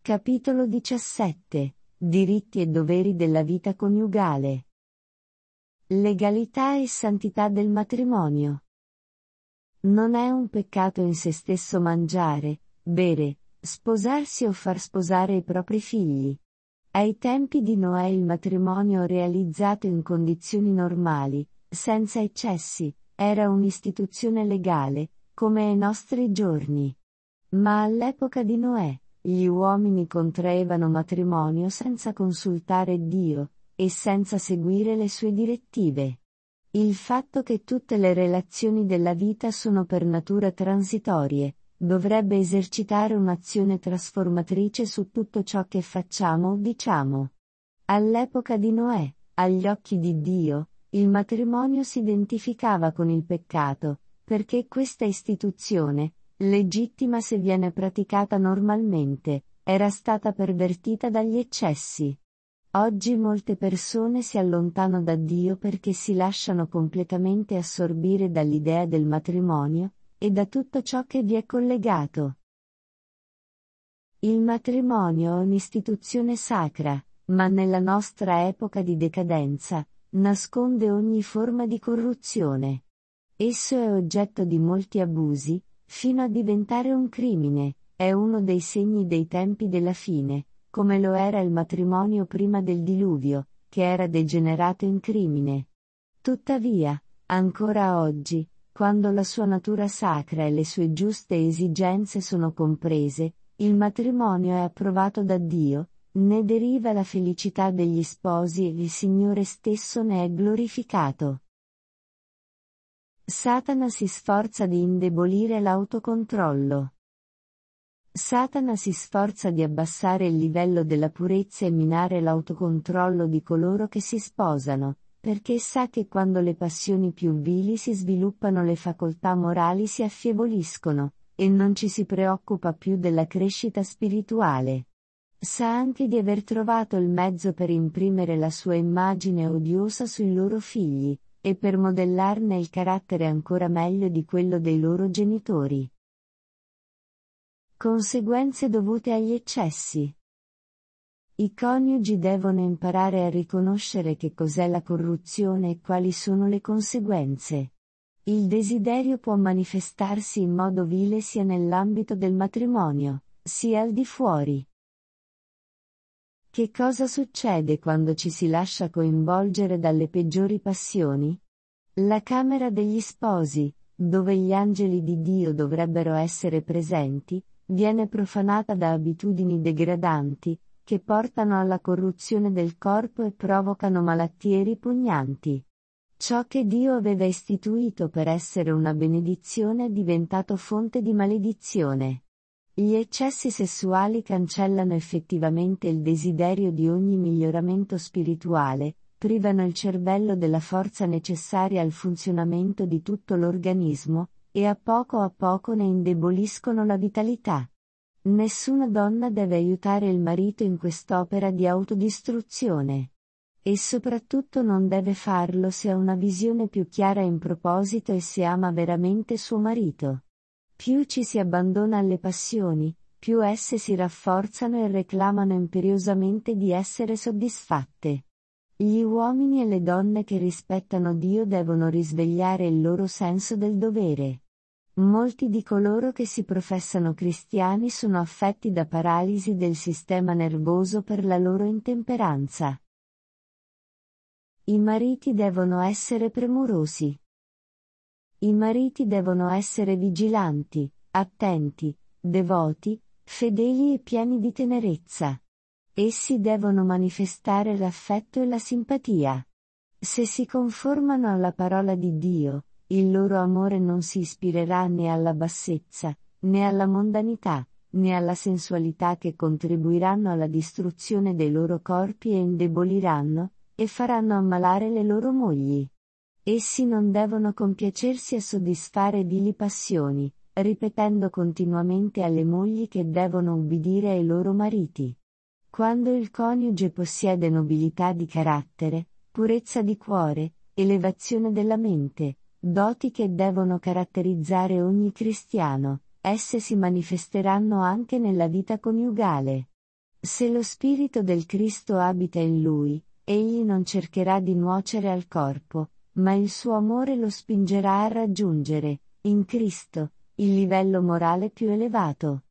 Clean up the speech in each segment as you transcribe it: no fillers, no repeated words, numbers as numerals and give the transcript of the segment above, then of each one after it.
Capitolo 17. Diritti e doveri della vita coniugale. Legalità e santità del matrimonio. Non è un peccato in se stesso mangiare, bere, sposarsi o far sposare i propri figli. Ai tempi di Noè il matrimonio realizzato in condizioni normali, senza eccessi, era un'istituzione legale, come ai nostri giorni. Ma all'epoca di Noè, gli uomini contraevano matrimonio senza consultare Dio, e senza seguire le sue direttive. Il fatto che tutte le relazioni della vita sono per natura transitorie, dovrebbe esercitare un'azione trasformatrice su tutto ciò che facciamo o diciamo. All'epoca di Noè, agli occhi di Dio, il matrimonio si identificava con il peccato, perché questa istituzione, legittima se viene praticata normalmente, era stata pervertita dagli eccessi. Oggi molte persone si allontanano da Dio perché si lasciano completamente assorbire dall'idea del matrimonio, e da tutto ciò che vi è collegato. Il matrimonio è un'istituzione sacra, ma nella nostra epoca di decadenza, nasconde ogni forma di corruzione. Esso è oggetto di molti abusi, fino a diventare un crimine, è uno dei segni dei tempi della fine, come lo era il matrimonio prima del diluvio, che era degenerato in crimine. Tuttavia, ancora oggi, quando la sua natura sacra e le sue giuste esigenze sono comprese, il matrimonio è approvato da Dio, ne deriva la felicità degli sposi e il Signore stesso ne è glorificato. Satana si sforza di indebolire l'autocontrollo. Satana si sforza di abbassare il livello della purezza e minare l'autocontrollo di coloro che si sposano, perché sa che quando le passioni più vili si sviluppano le facoltà morali si affievoliscono, e non ci si preoccupa più della crescita spirituale. Sa anche di aver trovato il mezzo per imprimere la sua immagine odiosa sui loro figli, e per modellarne il carattere ancora meglio di quello dei loro genitori. Conseguenze dovute agli eccessi. I coniugi devono imparare a riconoscere che cos'è la corruzione e quali sono le conseguenze. Il desiderio può manifestarsi in modo vile sia nell'ambito del matrimonio, sia al di fuori. Che cosa succede quando ci si lascia coinvolgere dalle peggiori passioni? La camera degli sposi, dove gli angeli di Dio dovrebbero essere presenti, viene profanata da abitudini degradanti, che portano alla corruzione del corpo e provocano malattie ripugnanti. Ciò che Dio aveva istituito per essere una benedizione è diventato fonte di maledizione. Gli eccessi sessuali cancellano effettivamente il desiderio di ogni miglioramento spirituale, privano il cervello della forza necessaria al funzionamento di tutto l'organismo, e a poco ne indeboliscono la vitalità. Nessuna donna deve aiutare il marito in quest'opera di autodistruzione. E soprattutto non deve farlo se ha una visione più chiara in proposito e se ama veramente suo marito. Più ci si abbandona alle passioni, più esse si rafforzano e reclamano imperiosamente di essere soddisfatte. Gli uomini e le donne che rispettano Dio devono risvegliare il loro senso del dovere. Molti di coloro che si professano cristiani sono affetti da paralisi del sistema nervoso per la loro intemperanza. I mariti devono essere premurosi. I mariti devono essere vigilanti, attenti, devoti, fedeli e pieni di tenerezza. Essi devono manifestare l'affetto e la simpatia. Se si conformano alla parola di Dio, il loro amore non si ispirerà né alla bassezza, né alla mondanità, né alla sensualità che contribuiranno alla distruzione dei loro corpi e indeboliranno, e faranno ammalare le loro mogli. Essi non devono compiacersi a soddisfare vili passioni, ripetendo continuamente alle mogli che devono ubbidire ai loro mariti. Quando il coniuge possiede nobiltà di carattere, purezza di cuore, elevazione della mente, doti che devono caratterizzare ogni cristiano, esse si manifesteranno anche nella vita coniugale. Se lo Spirito del Cristo abita in lui, egli non cercherà di nuocere al corpo, ma il suo amore lo spingerà a raggiungere, in Cristo, il livello morale più elevato.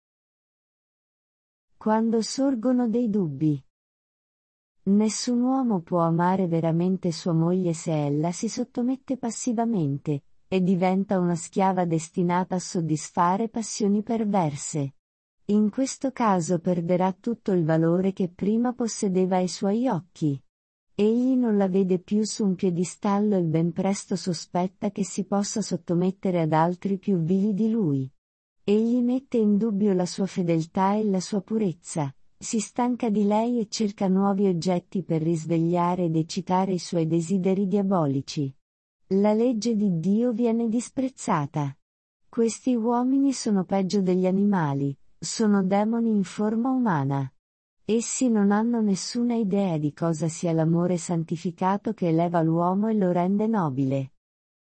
Quando sorgono dei dubbi. Nessun uomo può amare veramente sua moglie se ella si sottomette passivamente, e diventa una schiava destinata a soddisfare passioni perverse. In questo caso perderà tutto il valore che prima possedeva ai suoi occhi. Egli non la vede più su un piedistallo e ben presto sospetta che si possa sottomettere ad altri più vili di lui. Egli mette in dubbio la sua fedeltà e la sua purezza, si stanca di lei e cerca nuovi oggetti per risvegliare ed eccitare i suoi desideri diabolici. La legge di Dio viene disprezzata. Questi uomini sono peggio degli animali, sono demoni in forma umana. Essi non hanno nessuna idea di cosa sia l'amore santificato che eleva l'uomo e lo rende nobile.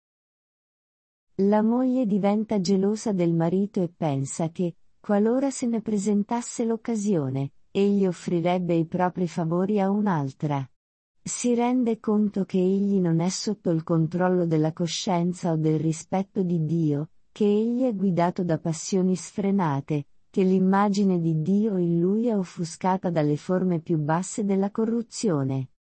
La moglie diventa gelosa del marito e pensa che, qualora se ne presentasse l'occasione, egli offrirebbe i propri favori a un'altra. Si rende conto che egli non è sotto il controllo della coscienza o del rispetto di Dio, che egli è guidato da passioni sfrenate, che l'immagine di Dio in lui è offuscata dalle forme più basse della corruzione.